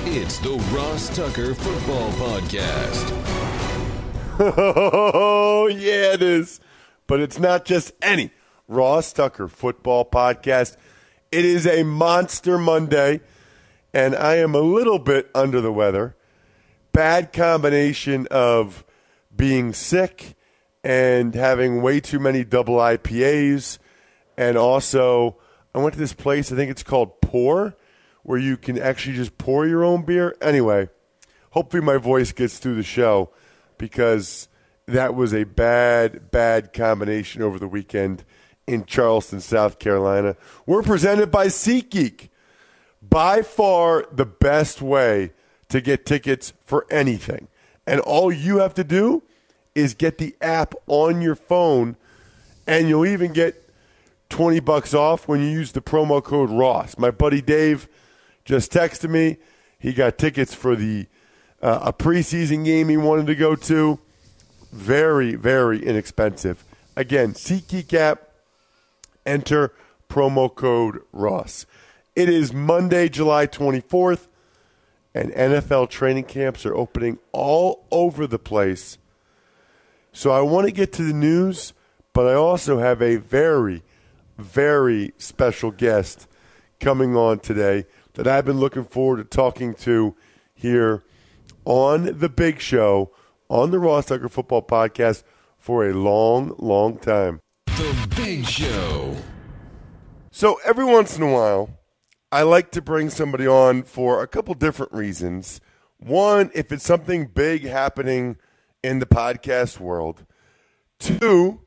It's the Ross Tucker Football Podcast. Oh, yeah, it is. But it's not just any Ross Tucker Football Podcast. It is a Monster Monday, and I am a little bit under the weather. Bad combination of being sick and having way too many double IPAs. And also, I went to this place, I think it's called Pour, where you can actually just pour your own beer. Anyway, hopefully my voice gets through the show because that was a bad combination over the weekend in Charleston, South Carolina. We're presented by SeatGeek. By far the best way to get tickets for anything. And all you have to do is get the app on your phone, and you'll even get $20 off when you use the promo code Ross. My buddy Dave just texted me. He got tickets for a preseason game he wanted to go to. Very, very inexpensive. Again, SeatGeek app, enter promo code Ross. It is Monday, July 24th, and NFL training camps are opening all over the place. So I want to get to the news, but I also have a very, very special guest coming on today that I've been looking forward to talking to here on The Big Show, on the Ross Tucker Football Podcast for a long, long time. The Big Show. So every once in a while, I like to bring somebody on for a couple different reasons. One, if it's something big happening in the podcast world. Two,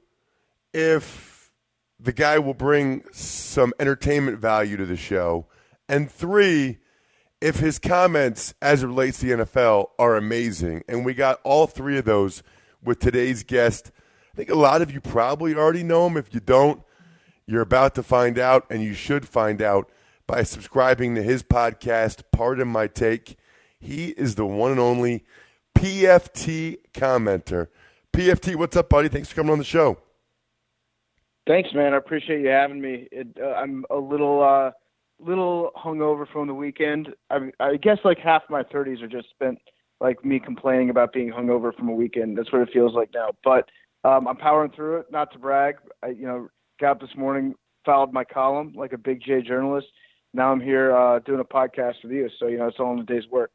if the guy will bring some entertainment value to the show. And three, if his comments as it relates to the NFL are amazing. And we got all three of those with today's guest. I think a lot of you probably already know him. If you don't, you're about to find out, and you should find out by subscribing to his podcast, Pardon My Take. He is the one and only PFT commenter. PFT, what's up, buddy? Thanks for coming on the show. Thanks, man. I appreciate you having me. I'm a little hungover from the weekend. I guess like half my 30s are just spent like me complaining about being hungover from a weekend. That's what it feels like now. But I'm powering through it. Not to brag, I got up this morning, filed my column like a big J journalist. Now I'm here doing a podcast with you. So it's all in the day's work.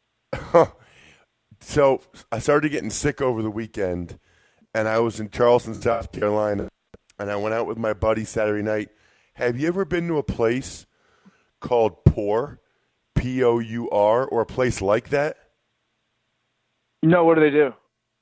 So I started getting sick over the weekend, and I was in Charleston, South Carolina, and I went out with my buddy Saturday night. Have you ever been to a place called Pour, P-O-U-R, or a place like that? No, what do they do?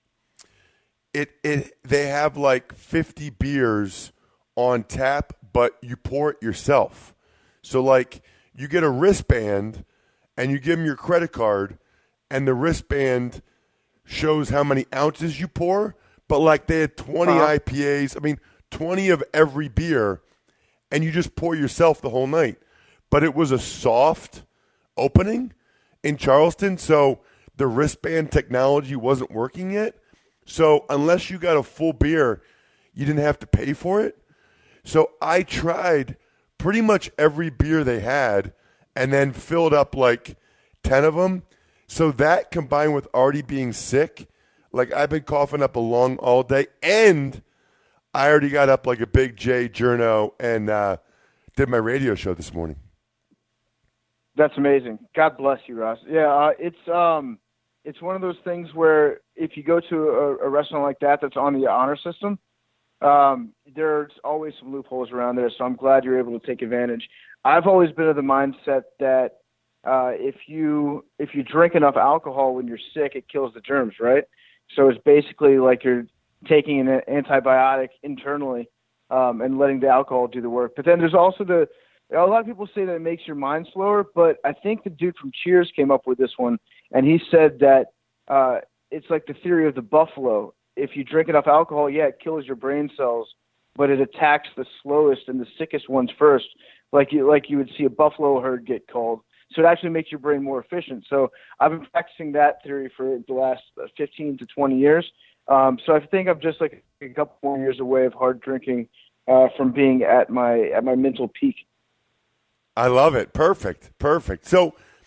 They have like 50 beers on tap, but you pour it yourself. So like you get a wristband and you give them your credit card, and the wristband shows how many ounces you pour, but like they had 20 IPAs, 20 of every beer, and you just pour yourself the whole night. But it was a soft opening in Charleston, so the wristband technology wasn't working yet. So unless you got a full beer, you didn't have to pay for it. So I tried pretty much every beer they had and then filled up like 10 of them. So that combined with already being sick, like I've been coughing up a lung all day, and I already got up like a big J journo and did my radio show this morning. That's amazing. God bless you, Ross. Yeah, it's one of those things where if you go to a restaurant like that that's on the honor system, there's always some loopholes around there. So I'm glad you're able to take advantage. I've always been of the mindset that if you drink enough alcohol when you're sick, it kills the germs, right? So it's basically like you're taking an antibiotic internally and letting the alcohol do the work. But then there's also a lot of people say that it makes your mind slower, but I think the dude from Cheers came up with this one, and he said that it's like the theory of the buffalo. If you drink enough alcohol, yeah, it kills your brain cells, but it attacks the slowest and the sickest ones first, like you would see a buffalo herd get killed. So it actually makes your brain more efficient. So I've been practicing that theory for the last 15 to 20 years. So I think I'm just like a couple more years away of hard drinking from being at my mental peak. I love it. Perfect. So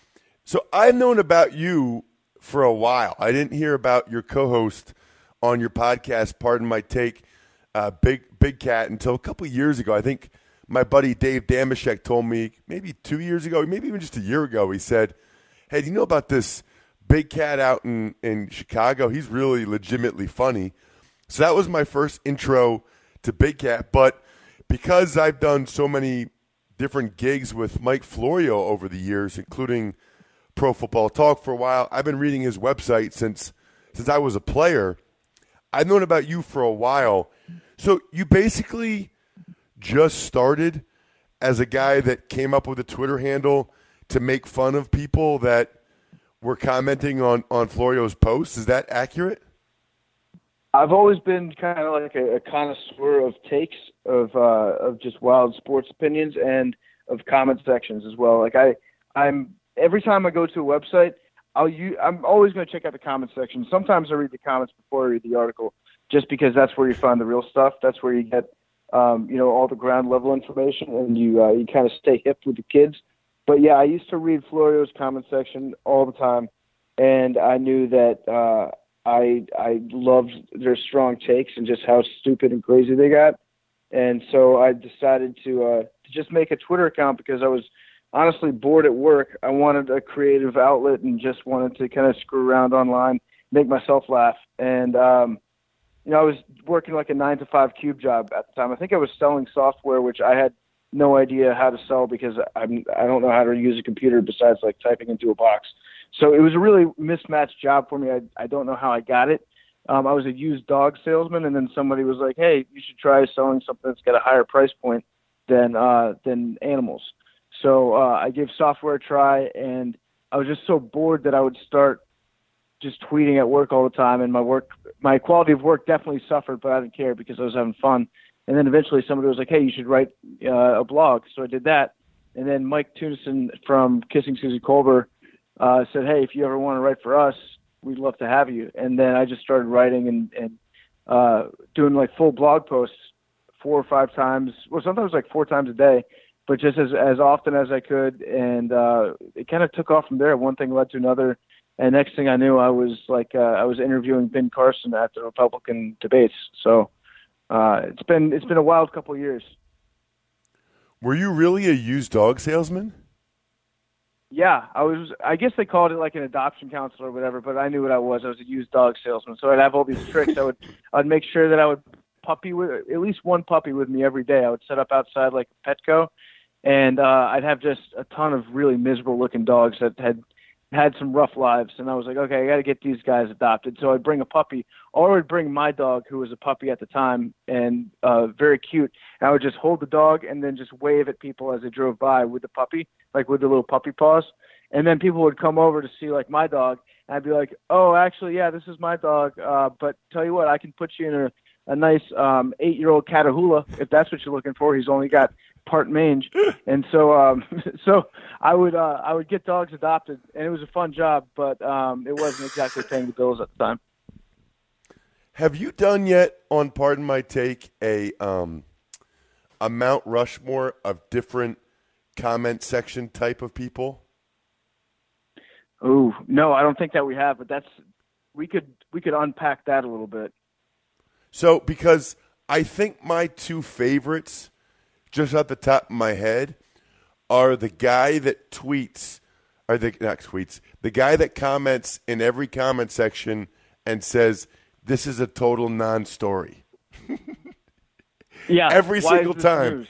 So I've known about you for a while. I didn't hear about your co-host on your podcast, Pardon My Take, Big Cat, until a couple of years ago. I think my buddy Dave Damashek told me maybe 2 years ago, maybe even just a year ago, he said, hey, do you know about this Big Cat out in Chicago? He's really legitimately funny. So that was my first intro to Big Cat. But because I've done so many different gigs with Mike Florio over the years, including Pro Football Talk for a while, I've been reading his website since I was a player. I've known about you for a while. So you basically just started as a guy that came up with a Twitter handle to make fun of people that were commenting on Florio's posts. Is that accurate? I've always been kind of like a connoisseur of takes of just wild sports opinions and of comment sections as well. Like I'm every time I go to a website, I'm always going to check out the comment section. Sometimes I read the comments before I read the article, just because that's where you find the real stuff. That's where you get all the ground level information, and you kind of stay hip with the kids. But yeah, I used to read Florio's comment section all the time, and I knew that I loved their strong takes and just how stupid and crazy they got. And so I decided to just make a Twitter account because I was honestly bored at work. I wanted a creative outlet and just wanted to kind of screw around online, make myself laugh. And, I was working like a 9-to-5 cube job at the time. I think I was selling software, which I had no idea how to sell because I don't know how to use a computer besides like typing into a box. So it was a really mismatched job for me. I don't know how I got it. I was a used dog salesman, and then somebody was like, hey, you should try selling something that's got a higher price point than animals. So I gave software a try, and I was just so bored that I would start just tweeting at work all the time, and my quality of work definitely suffered, but I didn't care because I was having fun. And then eventually somebody was like, hey, you should write a blog. So I did that. And then Mike Tunison from Kissing Susie Colbert said, hey, if you ever want to write for us, we'd love to have you. And then I just started writing and doing like full blog posts 4 or 5 times, well, sometimes like 4 times a day, but just as often as I could. And it kind of took off from there. One thing led to another. And next thing I knew, I was interviewing Ben Carson at the Republican debates. So it's been a wild couple of years. Were you really a used dog salesman? Yeah, I was. I guess they called it like an adoption counselor or whatever, but I knew what I was. I was a used dog salesman. So I'd have all these tricks. I'd make sure that I would puppy with at least one puppy with me every day. I would set up outside like Petco, and I'd have just a ton of really miserable looking dogs that had some rough lives, and I was like, okay, I got to get these guys adopted. So I'd bring a puppy, or I'd bring my dog, who was a puppy at the time, and very cute. And I would just hold the dog and then just wave at people as they drove by with the puppy, like with the little puppy paws. And then people would come over to see like my dog, and I'd be like, oh, actually, yeah, this is my dog. But tell you what, I can put you in a nice 8-year-old Catahoula if that's what you're looking for. He's only got part mange. And so so I would get dogs adopted, and it was a fun job, but it wasn't exactly paying the bills at the time. Have you done yet on Pardon My Take a Mount Rushmore of different comment section type of people? Oh, no, I don't think that we have, but we could unpack that a little bit. So, because I think my 2 favorites, just off the top of my head, are the guy that tweets, or the guy that comments in every comment section and says, this is a total non-story. Yeah. Every single time.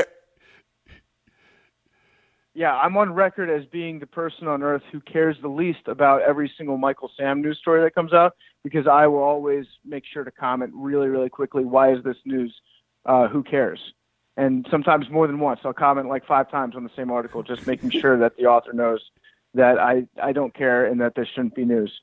Yeah, I'm on record as being the person on earth who cares the least about every single Michael Sam news story that comes out, because I will always make sure to comment really, really quickly, why is this news? Who cares? And sometimes more than once. I'll comment like 5 times on the same article, just making sure that the author knows that I don't care and that this shouldn't be news.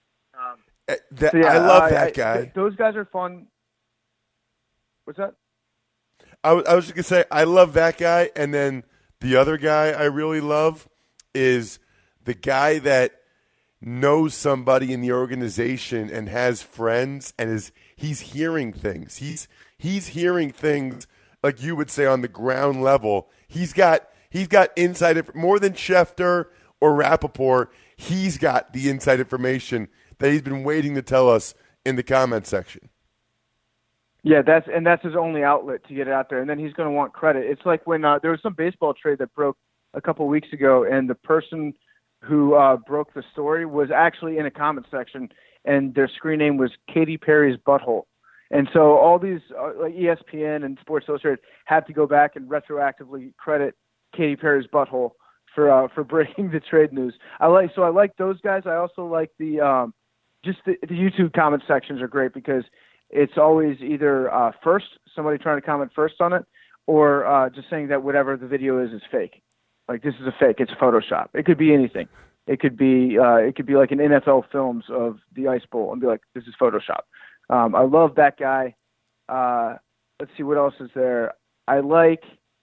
I love that guy. Those guys are fun. What's that? I was just going to say, I love that guy, and then the other guy I really love is the guy that knows somebody in the organization and has friends, and he's hearing things. He's hearing things like you would say on the ground level. He's got inside more than Schefter or Rappaport, he's got the inside information that he's been waiting to tell us in the comment section. Yeah, that's his only outlet to get it out there, and then he's going to want credit. It's like when there was some baseball trade that broke a couple of weeks ago, and the person who broke the story was actually in a comment section, and their screen name was Katy Perry's Butthole. And so all these like ESPN and Sports Illustrated had to go back and retroactively credit Katy Perry's Butthole for breaking the trade news. I like those guys. I also like the YouTube comment sections are great because it's always either first, somebody trying to comment first on it, or just saying that whatever the video is fake. Like, this is a fake. It's Photoshop. It could be anything. It could be like an NFL Films of the Ice Bowl and be like, this is Photoshop. I love that guy. Let's see, what else is there? I like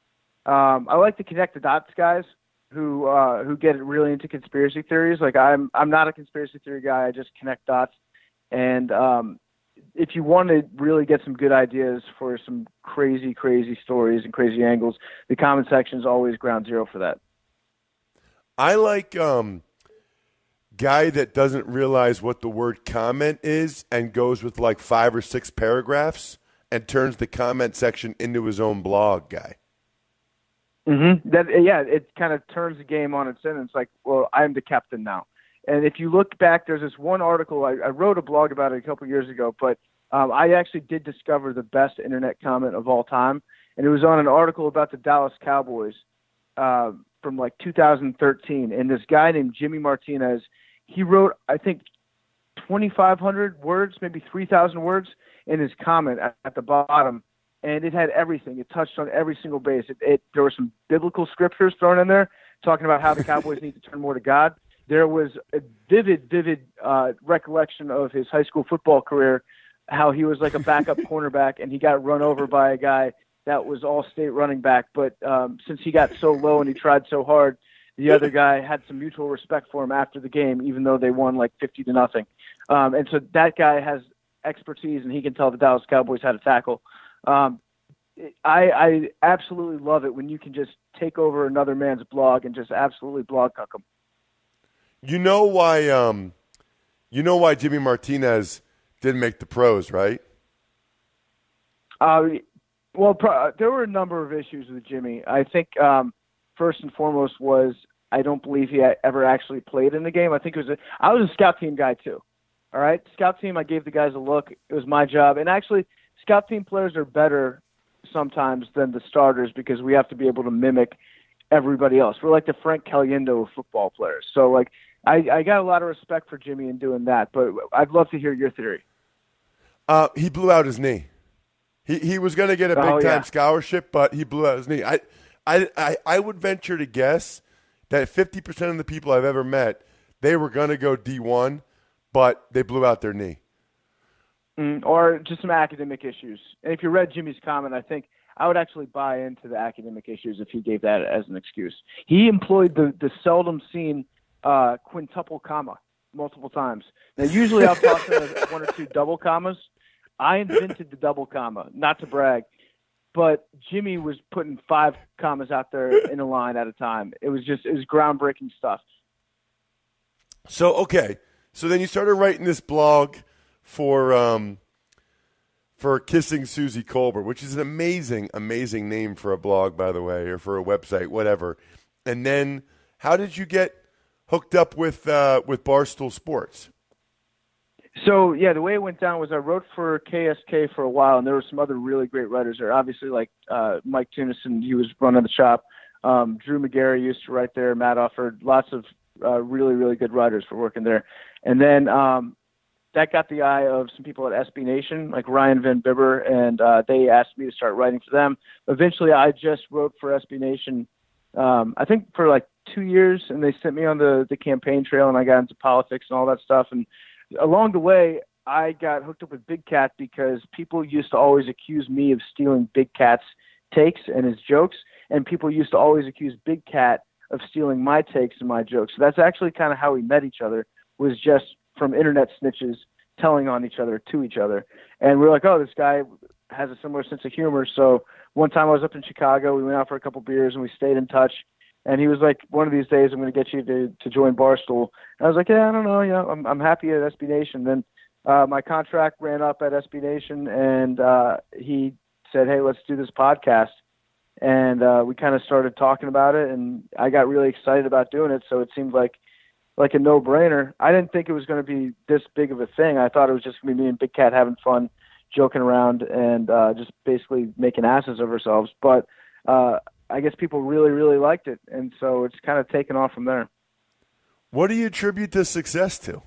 the connect the dots guys who get really into conspiracy theories. Like, I'm not a conspiracy theory guy. I just connect dots. And if you want to really get some good ideas for some crazy, crazy stories and crazy angles, the comment section is always ground zero for that. I like guy that doesn't realize what the word comment is and goes with like 5 or 6 paragraphs and turns the comment section into his own blog guy. Mm-hmm. It kind of turns the game on its head. And it's like, well, I'm the captain now. And if you look back, there's this one article, I wrote a blog about it a couple years ago, but I actually did discover the best internet comment of all time. And it was on an article about the Dallas Cowboys from like 2013. And this guy named Jimmy Martinez, he wrote, I think, 2,500 words, maybe 3,000 words in his comment at the bottom. And it had everything. It touched on every single base. There were some biblical scriptures thrown in there talking about how the Cowboys need to turn more to God. There was a vivid recollection of his high school football career, how he was like a backup cornerback and he got run over by a guy that was all-state running back. But since he got so low and he tried so hard, the other guy had some mutual respect for him after the game, even though they won like 50-0. And so that guy has expertise and he can tell the Dallas Cowboys how to tackle. I absolutely love it when you can just take over another man's blog and just absolutely blog cuck him. You know why Jimmy Martinez didn't make the pros, right? There were a number of issues with Jimmy. I think first and foremost was I don't believe he ever actually played in the game. I was a scout team guy too. All right, scout team. I gave the guys a look. It was my job, and actually, scout team players are better sometimes than the starters because we have to be able to mimic everybody else. We're like the Frank Caliendo of football players. So, like, I got a lot of respect for Jimmy in doing that, but I'd love to hear your theory. He blew out his knee. He was going to get a big-time scholarship, but he blew out his knee. I would venture to guess that 50% of the people I've ever met, they were going to go D1, but they blew out their knee. Or just some academic issues. And if you read Jimmy's comment, I think I would actually buy into the academic issues if he gave that as an excuse. He employed the seldom seen quintuple comma multiple times. Now, usually I'll toss in 1 or 2 double commas. I invented the double comma, not to brag, but Jimmy was putting 5 commas out there in a line at a time. It was groundbreaking stuff. So then you started writing this blog for Kissing Susie Colbert, which is an amazing, amazing name for a blog, by the way, or for a website, whatever. And then how did you get hooked up with Barstool Sports? So, yeah, the way it went down was I wrote for KSK for a while, and there were some other really great writers there. Obviously, like Mike Tunison, he was running the shop. Drew McGarry used to write there, Matt Ufford, lots of really, really good writers for working there. And then that got the eye of some people at SB Nation, like Ryan Van Bibber, and they asked me to start writing for them. Eventually, I just wrote for SB Nation, I think for like 2 years, and they sent me on the campaign trail, and I got into politics and all that stuff. And along the way, I got hooked up with Big Cat because people used to always accuse me of stealing Big Cat's takes and his jokes, and people used to always accuse Big Cat of stealing my takes and my jokes. So that's actually kind of how we met each other, was just from internet snitches telling on each other to each other. And we're like, oh, this guy has a similar sense of humor. So one time I was up in Chicago, we went out for a couple beers and we stayed in touch. And he was like, one of these days I'm going to get you to join Barstool. And I was like, yeah, I don't know. Yeah, I'm happy at SB Nation. Then my contract ran up at SB Nation, and he said, hey, let's do this podcast. And we kind of started talking about it, and I got really excited about doing it. So it seemed like a no-brainer. I didn't think it was going to be this big of a thing. I thought it was just going to be me and Big Cat having fun, joking around, and just basically making asses of ourselves. But I guess people really, really liked it, and so it's kind of taken off from there. What do you attribute this success to?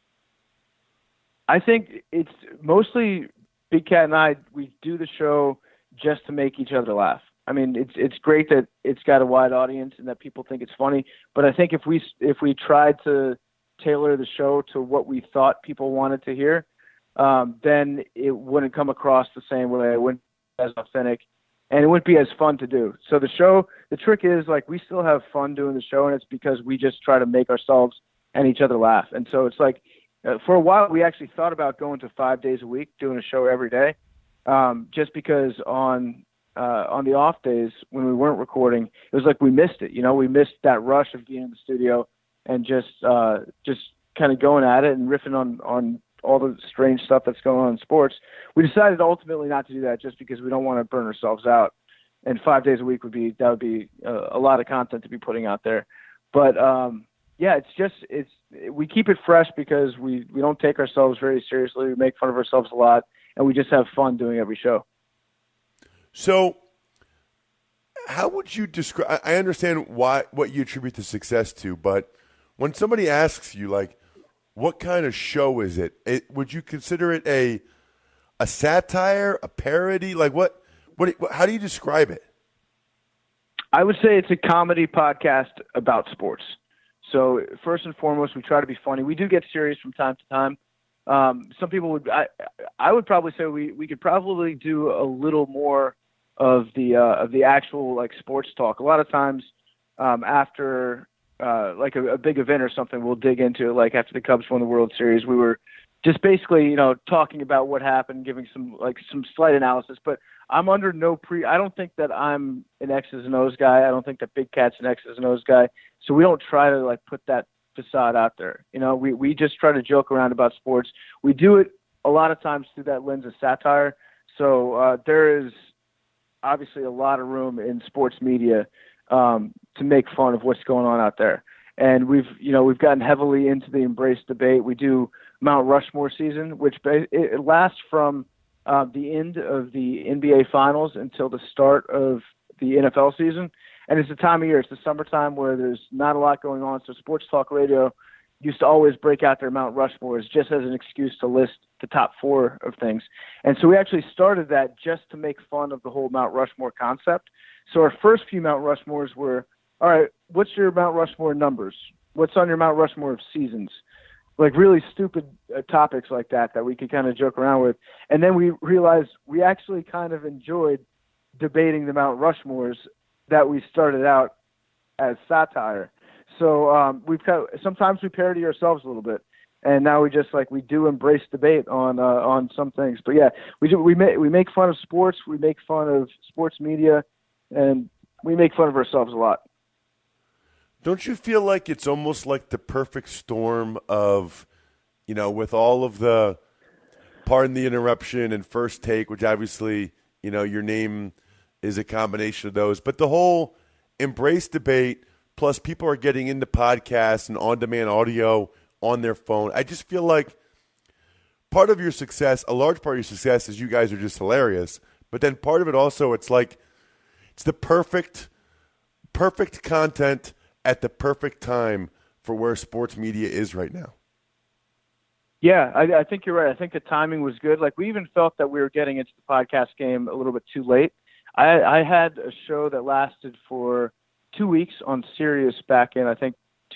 I think it's mostly Big Cat and I, we do the show just to make each other laugh. I mean, it's great that it's got a wide audience and that people think it's funny, but I think if we tried to tailor the show to what we thought people wanted to hear, then it wouldn't come across the same way. It wouldn't be as authentic, and it wouldn't be as fun to do. So the trick is, like, we still have fun doing the show, and it's because we just try to make ourselves and each other laugh. And so it's like, for a while, we actually thought about going to 5 days a week, doing a show every day, just because on the off days when we weren't recording, it was like we missed it. We missed that rush of being in the studio and just kind of going at it and riffing on all the strange stuff that's going on in sports. We decided ultimately not to do that just because we don't want to burn ourselves out. And 5 days a week would be a lot of content to be putting out there. But yeah, we keep it fresh because we don't take ourselves very seriously. We make fun of ourselves a lot, and we just have fun doing every show. So how would you describe – I understand what you attribute the success to, but when somebody asks you, like, what kind of show is it? Would you consider it a satire, a parody? Like, what? How do you describe it? I would say it's a comedy podcast about sports. So first and foremost, we try to be funny. We do get serious from time to time. Some people would. I would probably say we could probably do a little more of the actual, like, sports talk. A lot of times after like a big event or something, we'll dig into it. Like after the Cubs won the World Series, we were just basically talking about what happened, giving some slight analysis. But I'm under I don't think that I'm an X's and O's guy. I don't think that Big Cat's an X's and O's guy. So we don't try to, like, put that facade out there. We just try to joke around about sports. We do it a lot of times through that lens of satire. So there is obviously a lot of room in sports media to make fun of what's going on out there. And we've gotten heavily into the Embrace debate. We do Mount Rushmore season, which it lasts from the end of the NBA Finals until the start of the NFL season. And it's the time of year. It's the summertime where there's not a lot going on. So Sports Talk Radio used to always break out their Mount Rushmores just as an excuse to list the top four of things. And so we actually started that just to make fun of the whole Mount Rushmore concept. So our first few Mount Rushmores were, all right, what's your Mount Rushmore numbers? What's on your Mount Rushmore of seasons? Like really stupid topics like that we could kind of joke around with. And then we realized we actually kind of enjoyed debating the Mount Rushmores that we started out as satire. So sometimes we parody ourselves a little bit, and now we do embrace debate on some things. But yeah, we make fun of sports, we make fun of sports media, and we make fun of ourselves a lot. Don't you feel like it's almost like the perfect storm of, with all of the, pardon the interruption and First Take, which obviously, your name is a combination of those, but the whole Embrace debate, plus people are getting into podcasts and on-demand audio on their phone. I just feel like part of your success, a large part of your success is you guys are just hilarious, but then part of it also, it's like it's the perfect content at the perfect time for where sports media is right now. Yeah, I think you're right. I think the timing was good. Like, we even felt that we were getting into the podcast game a little bit too late. I had a show that lasted for 2 weeks on Sirius back in, I think,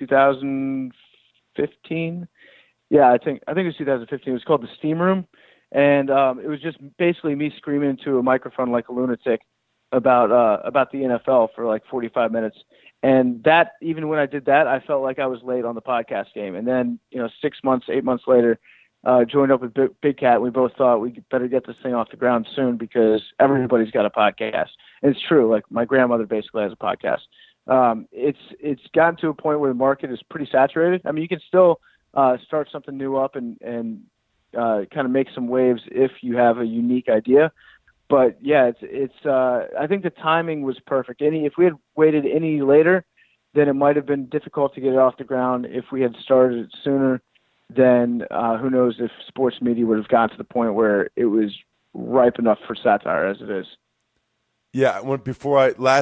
2015. Yeah, I think it was 2015. It was called The Steam Room. And it was just basically me screaming into a microphone like a lunatic about the NFL for like 45 minutes. And that, even when I did that, I felt like I was late on the podcast game. And then, 8 months later, joined up with Big Cat. We both thought we better get this thing off the ground soon because everybody's got a podcast. And it's true. Like, my grandmother basically has a podcast. It's gotten to a point where the market is pretty saturated. I mean, you can still start something new up and kind of make some waves if you have a unique idea. But yeah, I think the timing was perfect. If we had waited any later, then it might have been difficult to get it off the ground. If we had started it sooner, then who knows if sports media would have gotten to the point where it was ripe enough for satire as it is. Yeah, before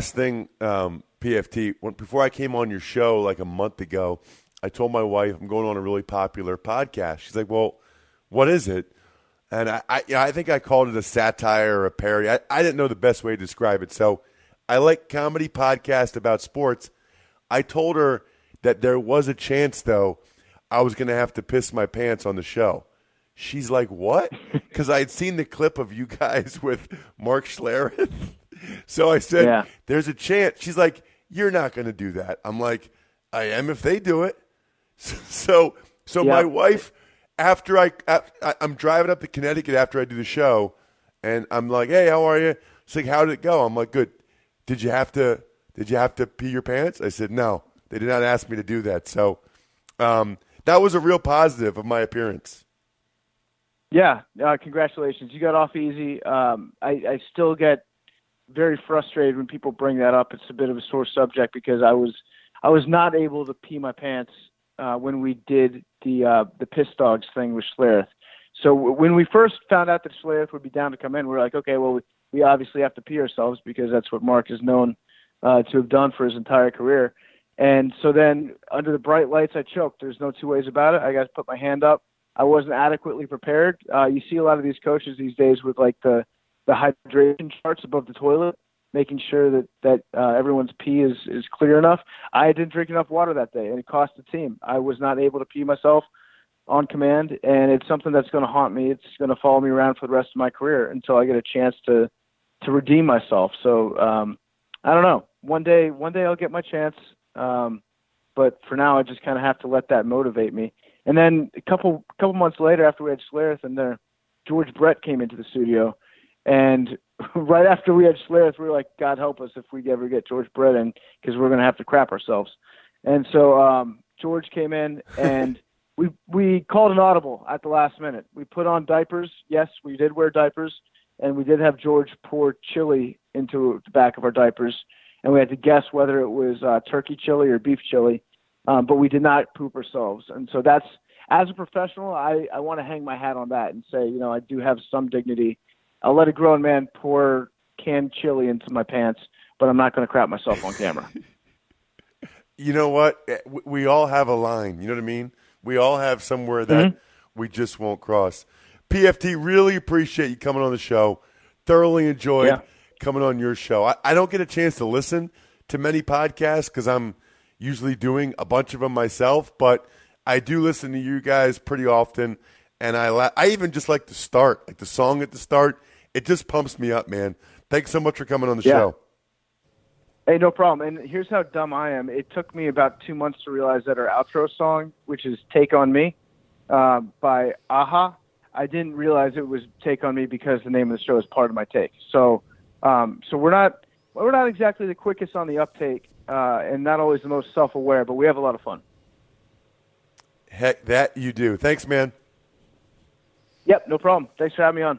I came on your show like a month ago, I told my wife I'm going on a really popular podcast. She's like, well, what is it? And I think I called it a satire or a parody. I didn't know the best way to describe it. So I like comedy podcasts about sports. I told her that there was a chance, though, I was going to have to piss my pants on the show. She's like, what? Because I had seen the clip of you guys with Mark Schlereth. So I said, There's a chance. She's like, you're not going to do that. I'm like, I am if they do it. So my wife, after I'm driving up to Connecticut after I do the show, and I'm like, hey, how are you? She's like, how did it go? I'm like, good. Did you have to pee your pants? I said, no. They did not ask me to do that. So that was a real positive of my appearance. Yeah, congratulations. You got off easy. I still get very frustrated when people bring that up. It's a bit of a sore subject because I was not able to pee my pants when we did the Piss Dogs thing with Schlereth. So when we first found out that Schlereth would be down to come in, we were like, okay, well, we obviously have to pee ourselves because that's what Mark is known to have done for his entire career. And so then under the bright lights, I choked. There's no two ways about it. I got to put my hand up. I wasn't adequately prepared. You see a lot of these coaches these days with like the hydration charts above the toilet, making sure that everyone's pee is clear enough. I didn't drink enough water that day, and it cost the team. I was not able to pee myself on command, and it's something that's going to haunt me. It's going to follow me around for the rest of my career until I get a chance to redeem myself. So I don't know. One day I'll get my chance, but for now I just kind of have to let that motivate me. And then a couple months later, after we had Schlereth in there, George Brett came into the studio. And right after we had Schlereth, we were like, God help us if we ever get George Brett in, because we're going to have to crap ourselves. And so George came in, and we called an audible at the last minute. We put on diapers. Yes, we did wear diapers. And we did have George pour chili into the back of our diapers. And we had to guess whether it was turkey chili or beef chili. But we did not poop ourselves. And so that's, as a professional, I want to hang my hat on that and say, I do have some dignity. I'll let a grown man pour canned chili into my pants, but I'm not going to crap myself on camera. You know what? We all have a line. You know what I mean? We all have somewhere that we just won't cross. PFT, really appreciate you coming on the show. Thoroughly enjoyed coming on your show. I don't get a chance to listen to many podcasts because I'm usually doing a bunch of them myself, but I do listen to you guys pretty often, and I even just like the start, like the song at the start. It just pumps me up, man. Thanks so much for coming on the show. Hey, no problem. And here's how dumb I am. It took me about 2 months to realize that our outro song, which is Take On Me by Aha, I didn't realize it was Take On Me because the name of the show is part of my take. So we're not exactly the quickest on the uptake, and not always the most self-aware, but we have a lot of fun. Heck, that you do. Thanks, man. Yep, no problem. Thanks for having me on.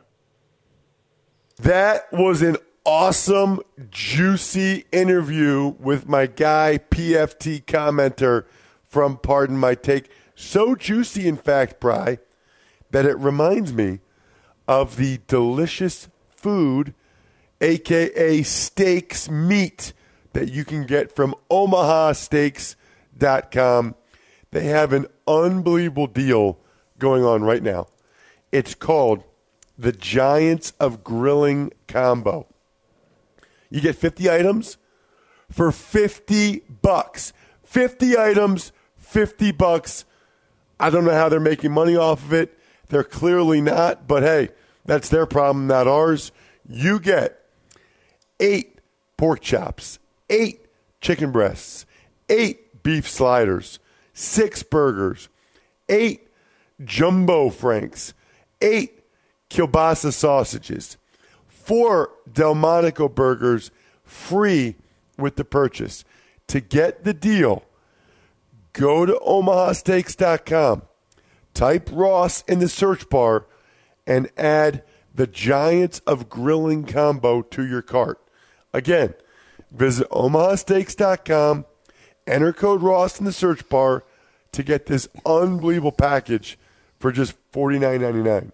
That was an awesome, juicy interview with my guy, PFT commenter from Pardon My Take. So juicy, in fact, Bri, that it reminds me of the delicious food, a.k.a. steaks meat, that you can get from omahasteaks.com. They have an unbelievable deal going on right now. It's called the Giants of Grilling Combo. You get 50 items for $50. 50 items, $50. I don't know how they're making money off of it. They're clearly not, but hey, that's their problem, not ours. You get 8 pork chops, 8 chicken breasts, 8 beef sliders, 6 burgers, 8 jumbo franks, 8 kielbasa sausages, 4 Delmonico burgers free with the purchase, To get the deal, go to omahasteaks.com, type Ross in the search bar, and add the Giants of Grilling combo to your cart. Again, visit omahasteaks.com, enter code Ross in the search bar to get this unbelievable package for just $49.99.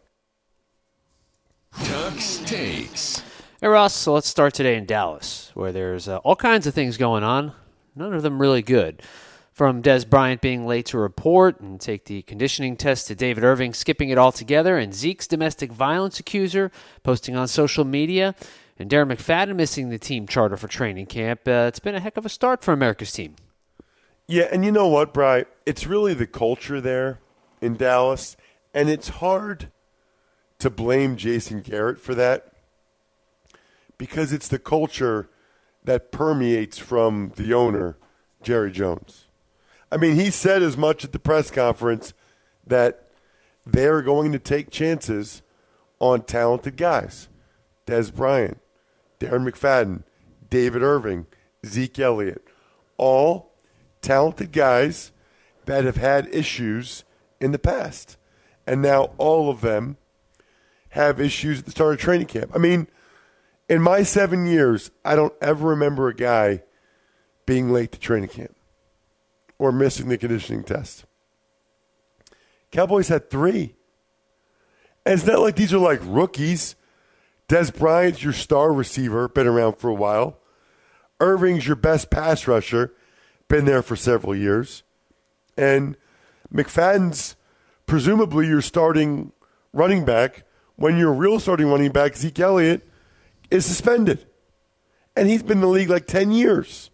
Tuck's Takes. Hey, Ross, so let's start today in Dallas, where there's all kinds of things going on, none of them really good. From Dez Bryant being late to report and take the conditioning test to David Irving skipping it altogether, and Zeke's domestic violence accuser posting on social media, and Darren McFadden missing the team charter for training camp. It's been a heck of a start for America's team. Yeah, and you know what, Bri? It's really the culture there in Dallas, and it's hard to blame Jason Garrett for that because it's the culture that permeates from the owner, Jerry Jones. I mean, he said as much at the press conference that they're going to take chances on talented guys. Dez Bryant, Darren McFadden, David Irving, Zeke Elliott, all talented guys that have had issues in the past. And now all of them have issues at the start of training camp. I mean, in my 7 years, I don't ever remember a guy being late to training camp or missing the conditioning test. Cowboys had 3. And it's not like these are like rookies. Dez Bryant's your star receiver, been around for a while. Irving's your best pass rusher, been there for several years. And McFadden's presumably your starting running back when your real starting running back, Zeke Elliott, is suspended. And he's been in the league like 10 years.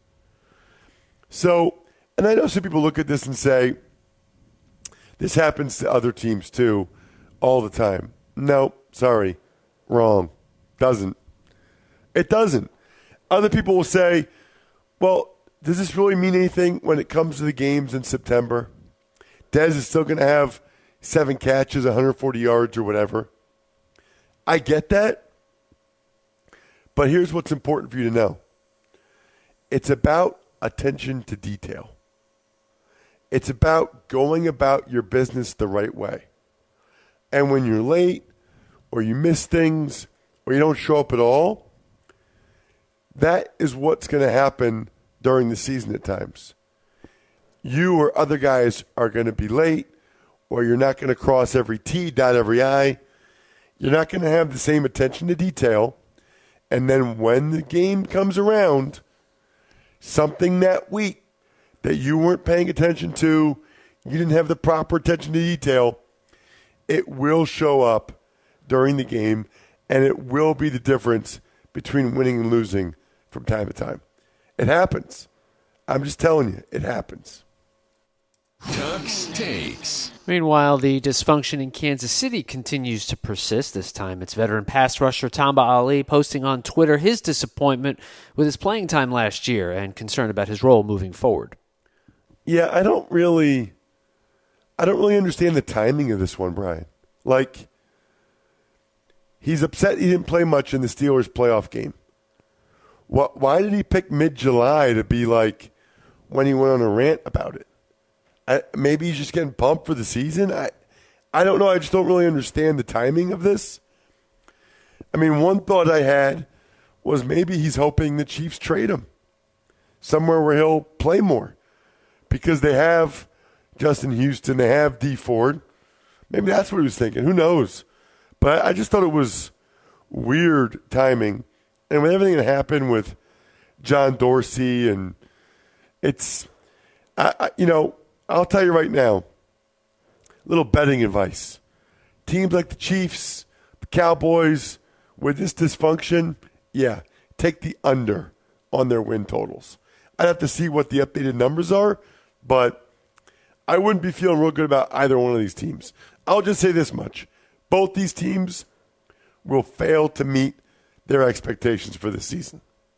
So, and I know some people look at this and say, this happens to other teams too all the time. No, sorry, wrong. Doesn't. It doesn't. Other people will say, well, does this really mean anything when it comes to the games in September? Dez is still going to have 7 catches, 140 yards or whatever. I get that. But here's what's important for you to know. It's about attention to detail. It's about going about your business the right way. And when you're late or you miss things or you don't show up at all, that is what's going to happen during the season at times. You or other guys are going to be late, or you're not going to cross every T, dot every I. You're not going to have the same attention to detail. And then when the game comes around, something that week that you weren't paying attention to, you didn't have the proper attention to detail, it will show up during the game, and it will be the difference between winning and losing from time to time. It happens. I'm just telling you, it happens. Tuck's Takes. Meanwhile, the dysfunction in Kansas City continues to persist. This time it's veteran pass rusher Tamba Ali posting on Twitter his disappointment with his playing time last year and concern about his role moving forward. Yeah, I don't really understand the timing of this one, Brian. Like, he's upset he didn't play much in the Steelers playoff game. Why did he pick mid-July to be like when he went on a rant about it? Maybe he's just getting pumped for the season. I don't know. I just don't really understand the timing of this. I mean, one thought I had was maybe he's hoping the Chiefs trade him somewhere where he'll play more because they have Justin Houston, they have Dee Ford. Maybe that's what he was thinking. Who knows? But I just thought it was weird timing. And with everything that happened with John Dorsey, and it's, I'll tell you right now, little betting advice. Teams like the Chiefs, the Cowboys, with this dysfunction, yeah, take the under on their win totals. I'd have to see what the updated numbers are, but I wouldn't be feeling real good about either one of these teams. I'll just say this much. Both these teams will fail to meet their expectations for this season.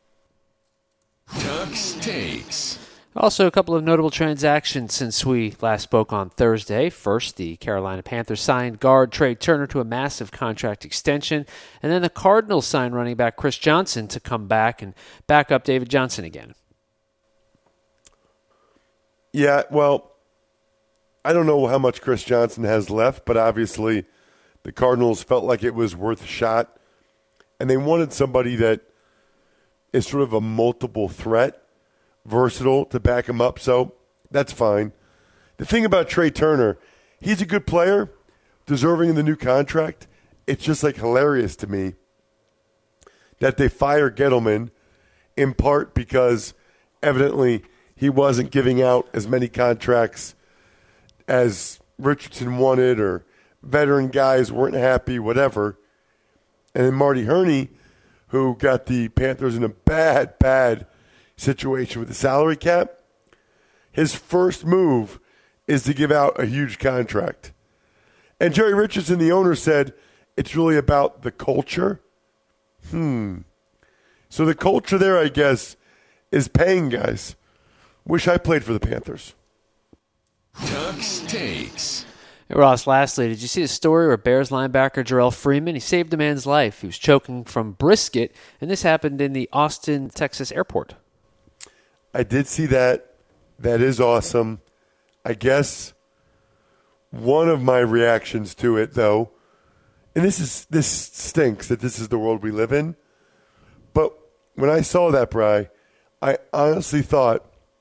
Tuck's Takes. Also, a couple of notable transactions since we last spoke on Thursday. First, the Carolina Panthers signed guard Trey Turner to a massive contract extension, and then the Cardinals signed running back Chris Johnson to come back and back up David Johnson again. Yeah, well, I don't know how much Chris Johnson has left, but obviously the Cardinals felt like it was worth a shot, and they wanted somebody that is sort of a multiple threat, versatile to back him up, so that's fine. The thing about Trey Turner, he's a good player, deserving of the new contract. It's just like hilarious to me that they fire Gettleman in part because evidently he wasn't giving out as many contracts as Richardson wanted, or veteran guys weren't happy, whatever. And then Marty Herney, who got the Panthers in a bad situation with the salary cap, his first move is to give out a huge contract. And Jerry Richardson, the owner, said it's really about the culture. So the culture there, I guess, is paying guys. Wish I played for the Panthers. Tux Takes. Hey, Ross, lastly, did you see the story where Bears linebacker Jarrell Freeman, he saved a man's life. He was choking from brisket, and this happened in the Austin, Texas airport. I did see that. That is awesome. I guess one of my reactions to it, though, and this stinks that this is the world we live in, but when I saw that, Bri, I honestly thought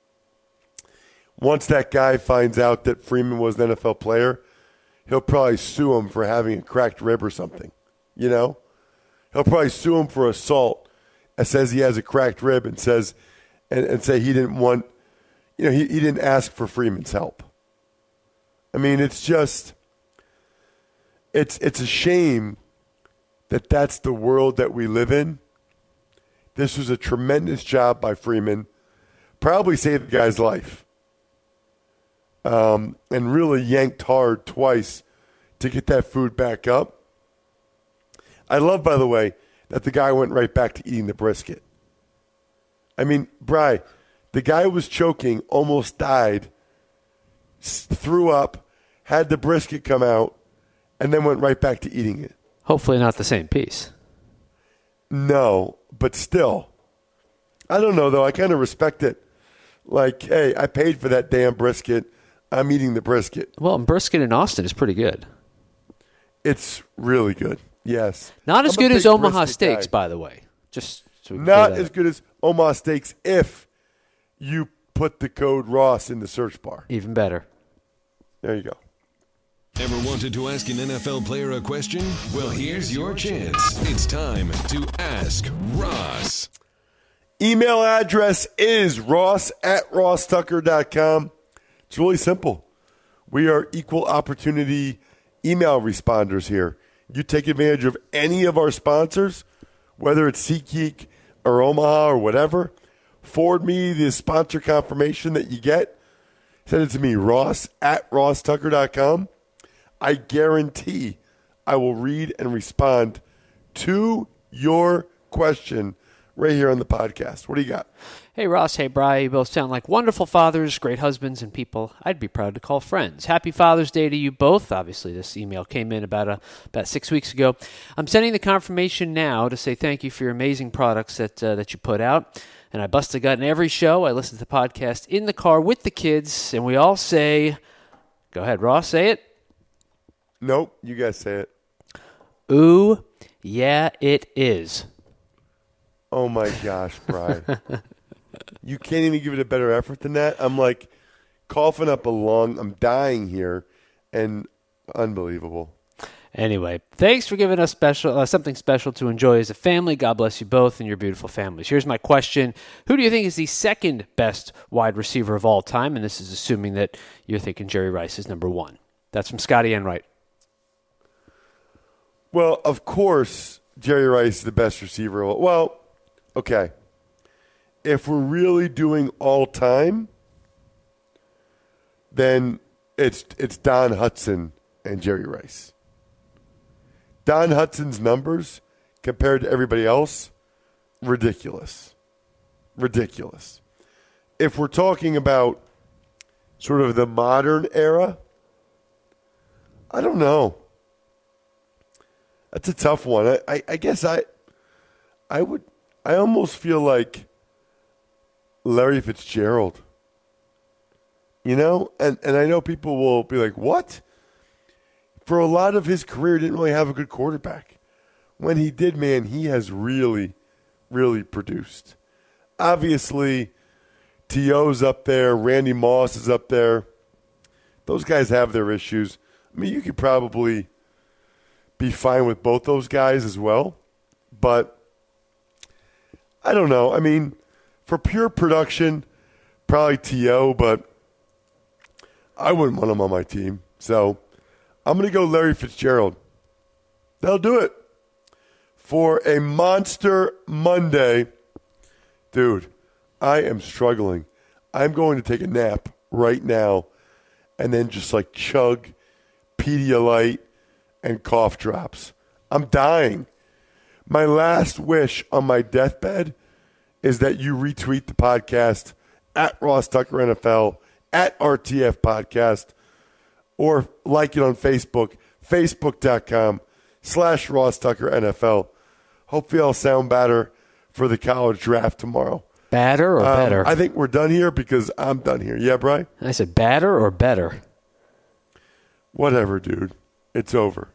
once that guy finds out that Freeman was an NFL player, he'll probably sue him for having a cracked rib or something, you know? He'll probably sue him for assault and says he has a cracked rib and says and say he didn't want, you know, he didn't ask for Freeman's help. I mean, it's just, it's a shame that that's the world that we live in. This was a tremendous job by Freeman. Probably saved the guy's life. And really yanked hard twice to get that food back up. I love, by the way, that the guy went right back to eating the brisket. I mean, Bri, the guy was choking, almost died, threw up, had the brisket come out, and then went right back to eating it. Hopefully not the same piece. No, but still. I don't know, though. I kind of respect it. Like, hey, I paid for that damn brisket. I'm eating the brisket. Well, and brisket in Austin is pretty good. It's really good, yes. Not as good as Omaha Steaks, by the way. Just so not as good as Omaha Steaks if you put the code Ross in the search bar. Even better. There you go. Ever wanted to ask an NFL player a question? Well, here's your chance. It's time to Ask Ross. Email address is ross@rosstucker.com. It's really simple. We are equal opportunity email responders here. You take advantage of any of our sponsors, whether it's SeatGeek or Omaha or whatever. Forward me the sponsor confirmation that you get. Send it to me, ross@rosstucker.com. I guarantee I will read and respond to your question right here on the podcast. What do you got? Hey, Ross. Hey, Bri. You both sound like wonderful fathers, great husbands, and people I'd be proud to call friends. Happy Father's Day to you both. Obviously, this email came in about 6 weeks ago. I'm sending the confirmation now to say thank you for your amazing products that you put out. And I bust a gut in every show. I listen to the podcast in the car with the kids, and we all say, go ahead, Ross, say it. Nope, you guys say it. Ooh, yeah, it is. Oh, my gosh, Brian. You can't even give it a better effort than that. I'm like coughing up a lung. I'm dying here. And unbelievable. Anyway, thanks for giving us something special to enjoy as a family. God bless you both and your beautiful families. Here's my question. Who do you think is the second best wide receiver of all time? And this is assuming that you're thinking Jerry Rice is number one. That's from Scotty Enright. Well, of course, Jerry Rice is the best receiver. Well, okay. If we're really doing all time, then it's Don Hutson and Jerry Rice. Don Hutson's numbers compared to everybody else, ridiculous. Ridiculous. If we're talking about sort of the modern era, I don't know. That's a tough one. I guess I almost feel like Larry Fitzgerald. you know? And I know people will be like, what? For a lot of his career, he didn't really have a good quarterback. When he did, man, he has really, really produced. Obviously, T.O.'s up there. Randy Moss is up there. Those guys have their issues. I mean, you could probably be fine with both those guys as well. But I don't know. I mean, for pure production, probably T.O., but I wouldn't want him on my team. So I'm going to go Larry Fitzgerald. They'll do it. For a Monster Monday, dude, I am struggling. I'm going to take a nap right now and then just like chug Pedialyte and cough drops. I'm dying. My last wish on my deathbed is that you retweet the podcast at Ross Tucker NFL, at RTF Podcast, or like it on Facebook, facebook.com/Ross Tucker NFL. Hopefully I'll sound better for the college draft tomorrow. Badder or better? I think we're done here because I'm done here. Yeah, Brian? I said badder or better? Whatever, dude. It's over.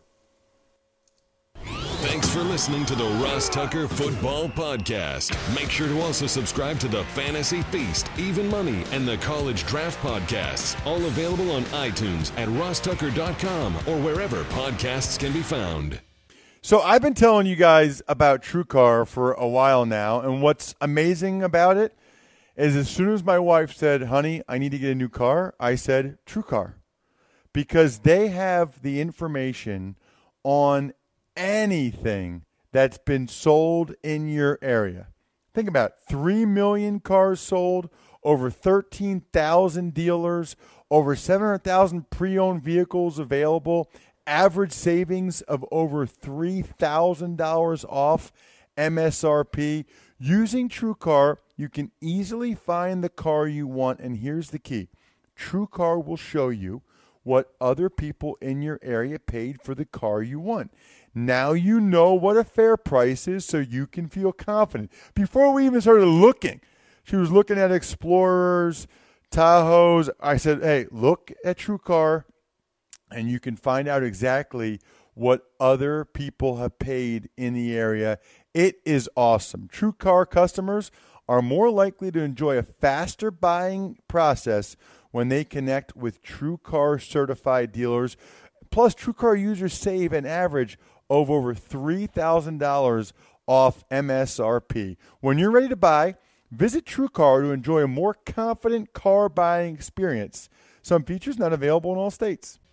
Thanks for listening to the Ross Tucker Football Podcast. Make sure to also subscribe to the Fantasy Feast, Even Money, and the College Draft Podcasts, all available on iTunes at rosstucker.com or wherever podcasts can be found. So I've been telling you guys about TrueCar for a while now, and what's amazing about it is as soon as my wife said, honey, I need to get a new car, I said TrueCar. Because they have the information on anything that's been sold in your area. Think about it. 3 million cars sold, over 13,000 dealers, over 700,000 pre-owned vehicles available, average savings of over $3,000 off MSRP. Using TrueCar, you can easily find the car you want, and here's the key. TrueCar will show you what other people in your area paid for the car you want. Now you know what a fair price is, so you can feel confident. Before we even started looking, she was looking at Explorers, Tahoes. I said, hey, look at TrueCar, and you can find out exactly what other people have paid in the area. It is awesome. TrueCar customers are more likely to enjoy a faster buying process when they connect with TrueCar certified dealers. Plus, TrueCar users save an average of over $3,000 off MSRP. When you're ready to buy, visit TrueCar to enjoy a more confident car buying experience. Some features not available in all states.